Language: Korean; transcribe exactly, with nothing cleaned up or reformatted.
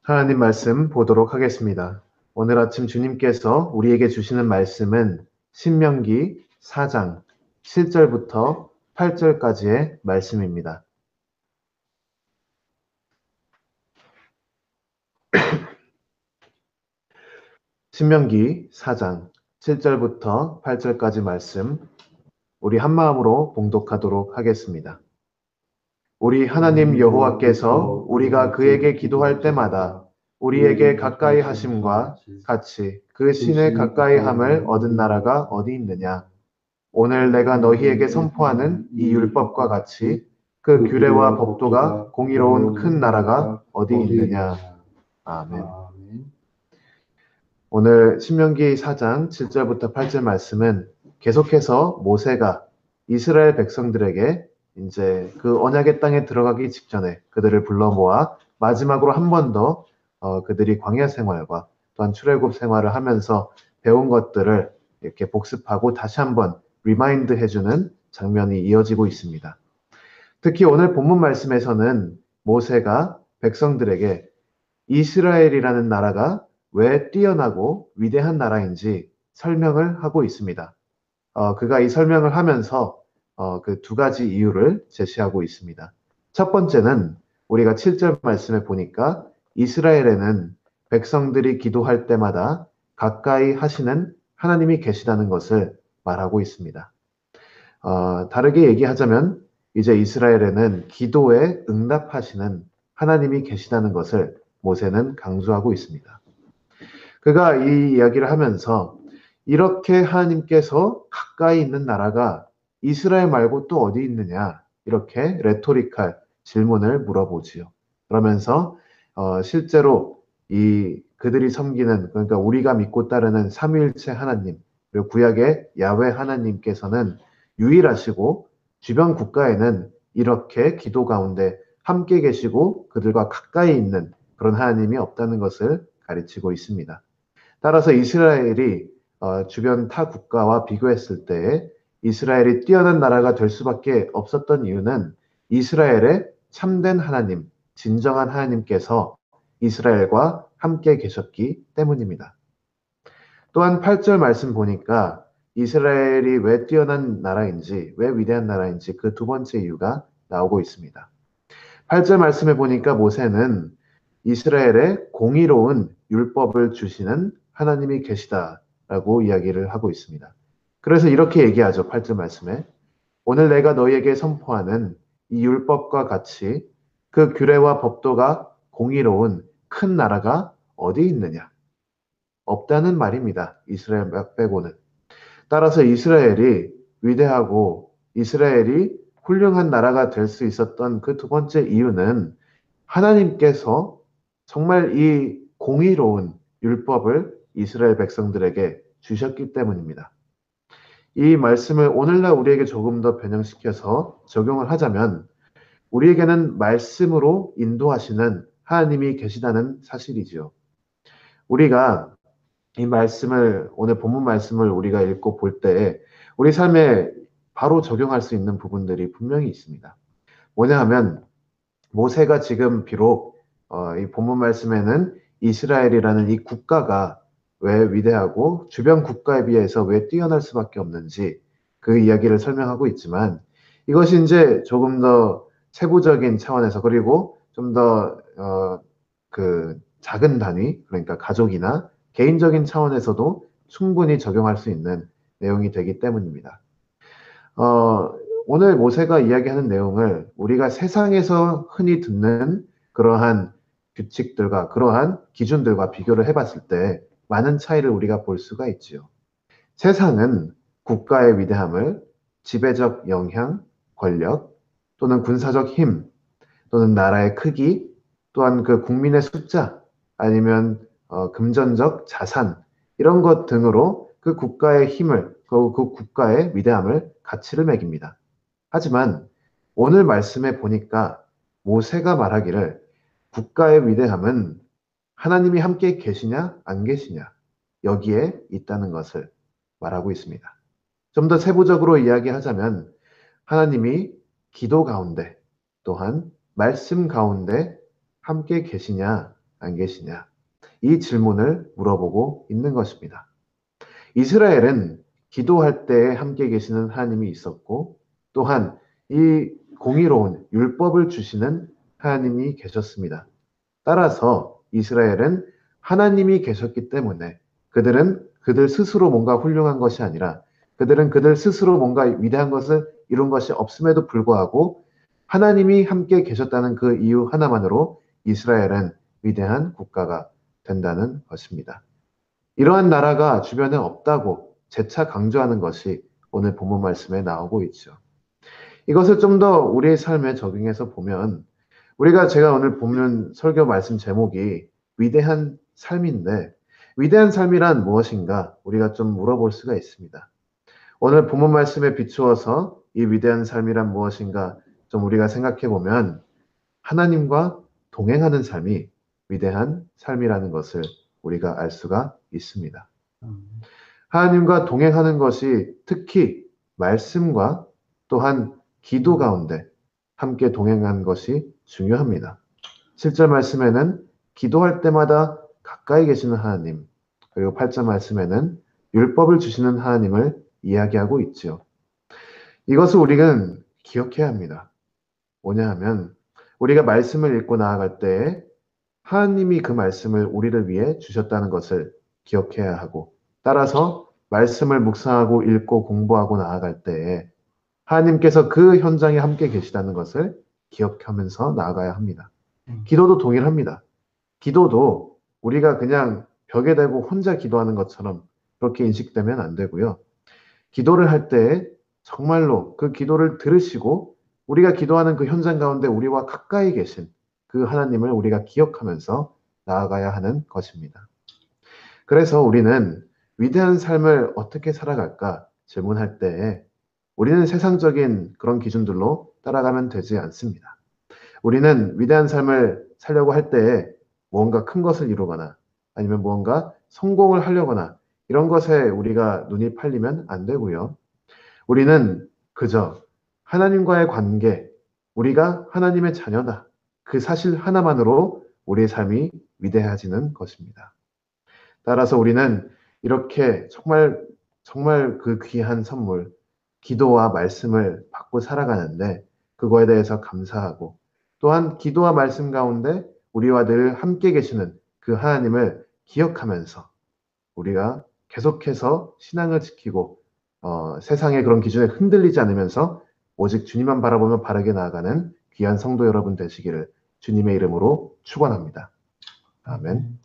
하나님 말씀 보도록 하겠습니다. 오늘 아침 주님께서 우리에게 주시는 말씀은 신명기 사 장 칠 절부터 팔 절까지의 말씀입니다. 신명기 사 장 칠 절부터 팔 절까지 말씀, 우리 한마음으로 봉독하도록 하겠습니다. 우리 하나님 여호와께서 우리가 그에게 기도할 때마다 우리에게 가까이 하심과 같이 그 신의 가까이 함을 얻은 나라가 어디 있느냐? 오늘 내가 너희에게 선포하는 이 율법과 같이 그 규례와 법도가 공의로운 큰 나라가 어디 있느냐? 아멘. 오늘 신명기 사 장 칠 절부터 팔 절 말씀은 계속해서 모세가 이스라엘 백성들에게 이제 그 언약의 땅에 들어가기 직전에 그들을 불러 모아 마지막으로 한 번 더 어, 그들이 광야 생활과 또한 출애굽 생활을 하면서 배운 것들을 이렇게 복습하고 다시 한번 리마인드 해주는 장면이 이어지고 있습니다. 특히 오늘 본문 말씀에서는 모세가 백성들에게 이스라엘이라는 나라가 왜 뛰어나고 위대한 나라인지 설명을 하고 있습니다. 어, 그가 이 설명을 하면서 어, 그 두 가지 이유를 제시하고 있습니다. 첫 번째는 우리가 칠 절 말씀에 보니까 이스라엘에는 백성들이 기도할 때마다 가까이 하시는 하나님이 계시다는 것을 말하고 있습니다. 어, 다르게 얘기하자면 이제 이스라엘에는 기도에 응답하시는 하나님이 계시다는 것을 모세는 강조하고 있습니다. 그가 이 이야기를 하면서 이렇게 하나님께서 가까이 있는 나라가 이스라엘 말고 또 어디 있느냐, 이렇게 레토리칼 질문을 물어보지요. 그러면서 어, 실제로 이 그들이 섬기는, 그러니까 우리가 믿고 따르는 삼위일체 하나님, 그리고 구약의 야훼 하나님께서는 유일하시고 주변 국가에는 이렇게 기도 가운데 함께 계시고 그들과 가까이 있는 그런 하나님이 없다는 것을 가르치고 있습니다. 따라서 이스라엘이 어, 주변 타 국가와 비교했을 때 이스라엘이 뛰어난 나라가 될 수밖에 없었던 이유는 이스라엘의 참된 하나님, 진정한 하나님께서 이스라엘과 함께 계셨기 때문입니다. 또한 팔 절 말씀 보니까 이스라엘이 왜 뛰어난 나라인지, 왜 위대한 나라인지 그 두 번째 이유가 나오고 있습니다. 팔 절 말씀에 보니까 모세는 이스라엘의 공의로운 율법을 주시는 하나님이 계시다라고 이야기를 하고 있습니다. 그래서 이렇게 얘기하죠. 팔 절 말씀에. 오늘 내가 너희에게 선포하는 이 율법과 같이 그 규례와 법도가 공의로운 큰 나라가 어디 있느냐? 없다는 말입니다. 이스라엘 빼고는. 따라서 이스라엘이 위대하고 이스라엘이 훌륭한 나라가 될 수 있었던 그 두 번째 이유는 하나님께서 정말 이 공의로운 율법을 이스라엘 백성들에게 주셨기 때문입니다. 이 말씀을 오늘날 우리에게 조금 더 변형시켜서 적용을 하자면 우리에게는 말씀으로 인도하시는 하나님이 계시다는 사실이지요. 우리가 이 말씀을, 오늘 본문 말씀을 우리가 읽고 볼 때 우리 삶에 바로 적용할 수 있는 부분들이 분명히 있습니다. 뭐냐 하면 모세가 지금 비록 어, 이 본문 말씀에는 이스라엘이라는 이 국가가 왜 위대하고 주변 국가에 비해서 왜 뛰어날 수밖에 없는지 그 이야기를 설명하고 있지만 이것이 이제 조금 더 세부적인 차원에서, 그리고 좀 더 어, 그 작은 단위, 그러니까 가족이나 개인적인 차원에서도 충분히 적용할 수 있는 내용이 되기 때문입니다. 어, 오늘 모세가 이야기하는 내용을 우리가 세상에서 흔히 듣는 그러한 규칙들과 그러한 기준들과 비교를 해봤을 때 많은 차이를 우리가 볼 수가 있지요. 세상은 국가의 위대함을 지배적 영향, 권력, 또는 군사적 힘, 또는 나라의 크기, 또한 그 국민의 숫자, 아니면 어, 금전적 자산, 이런 것 등으로 그 국가의 힘을, 그, 그 국가의 위대함을 가치를 매깁니다. 하지만 오늘 말씀에 보니까 모세가 말하기를 국가의 위대함은 하나님이 함께 계시냐 안 계시냐 여기에 있다는 것을 말하고 있습니다. 좀 더 세부적으로 이야기하자면 하나님이 기도 가운데 또한 말씀 가운데 함께 계시냐 안 계시냐? 이 질문을 물어보고 있는 것입니다. 이스라엘은 기도할 때 함께 계시는 하나님이 있었고, 또한 이 공의로운 율법을 주시는 하나님이 계셨습니다. 따라서 이스라엘은 하나님이 계셨기 때문에 그들은 그들 스스로 뭔가 훌륭한 것이 아니라 그들은 그들 스스로 뭔가 위대한 것을 이룬 것이 없음에도 불구하고 하나님이 함께 계셨다는 그 이유 하나만으로 이스라엘은 위대한 국가가 된다는 것입니다. 이러한 나라가 주변에 없다고 재차 강조하는 것이 오늘 본문 말씀에 나오고 있죠. 이것을 좀 더 우리의 삶에 적용해서 보면 우리가 제가 오늘 본문 설교 말씀 제목이 위대한 삶인데 위대한 삶이란 무엇인가 우리가 좀 물어볼 수가 있습니다. 오늘 본문 말씀에 비추어서 이 위대한 삶이란 무엇인가 좀 우리가 생각해 보면 하나님과 동행하는 삶이 위대한 삶이라는 것을 우리가 알 수가 있습니다. 하나님과 동행하는 것이 특히 말씀과 또한 기도 가운데 함께 동행하는 것이 중요합니다. 칠 절 말씀에는 기도할 때마다 가까이 계시는 하나님, 그리고 팔 절 말씀에는 율법을 주시는 하나님을 이야기하고 있지요. 이것을 우리는 기억해야 합니다. 뭐냐 하면 우리가 말씀을 읽고 나아갈 때 하나님이 그 말씀을 우리를 위해 주셨다는 것을 기억해야 하고 따라서 말씀을 묵상하고 읽고 공부하고 나아갈 때에 하나님께서 그 현장에 함께 계시다는 것을 기억하면서 나아가야 합니다. 기도도 동일합니다. 기도도 우리가 그냥 벽에 대고 혼자 기도하는 것처럼 그렇게 인식되면 안 되고요. 기도를 할 때 정말로 그 기도를 들으시고 우리가 기도하는 그 현장 가운데 우리와 가까이 계신 그 하나님을 우리가 기억하면서 나아가야 하는 것입니다. 그래서 우리는 위대한 삶을 어떻게 살아갈까 질문할 때 우리는 세상적인 그런 기준들로 따라가면 되지 않습니다. 우리는 위대한 삶을 살려고 할 때에 무언가 큰 것을 이루거나 아니면 무언가 성공을 하려거나 이런 것에 우리가 눈이 팔리면 안 되고요. 우리는 그저 하나님과의 관계, 우리가 하나님의 자녀다. 그 사실 하나만으로 우리의 삶이 위대해지는 것입니다. 따라서 우리는 이렇게 정말 정말 그 귀한 선물, 기도와 말씀을 받고 살아가는데 그거에 대해서 감사하고 또한 기도와 말씀 가운데 우리와 늘 함께 계시는 그 하나님을 기억하면서 우리가 계속해서 신앙을 지키고 어, 세상의 그런 기준에 흔들리지 않으면서 오직 주님만 바라보며 바르게 나아가는 귀한 성도 여러분 되시기를 주님의 이름으로 축원합니다. 아멘.